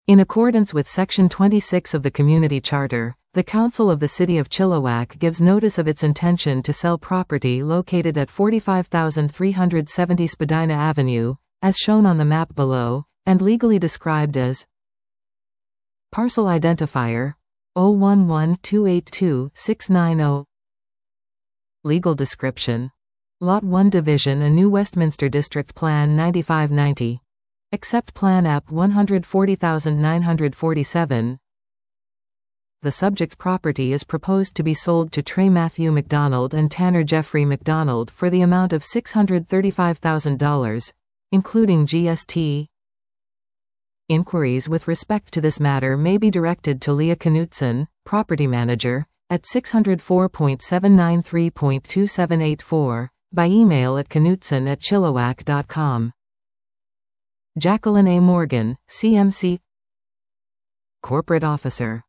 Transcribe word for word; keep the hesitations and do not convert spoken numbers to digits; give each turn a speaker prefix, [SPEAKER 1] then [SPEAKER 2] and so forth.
[SPEAKER 1] In accordance with Section twenty-six of the Community Charter, the Council of the City of Chilliwack gives notice of its intention to sell property located at forty-five thousand three hundred seventy Spadina Avenue, as shown on the map below, and legally described as Parcel Identifier zero one one two eight two six nine zero. Legal description: Lot one Division A New Westminster District Plan ninety-five ninety. Accept Plan App one hundred forty thousand nine hundred forty-seven. The subject property is proposed to be sold to Trey Matthew McDonald and Tanner Jeffrey McDonald for the amount of six hundred thirty-five thousand dollars, including G S T. Inquiries with respect to this matter may be directed to Leah Knutson, Property Manager, at six oh four, seven nine three, two seven eight four, by email at knutson at chilliwack dot com. Jacqueline A. Morgan, C M C Corporate Officer.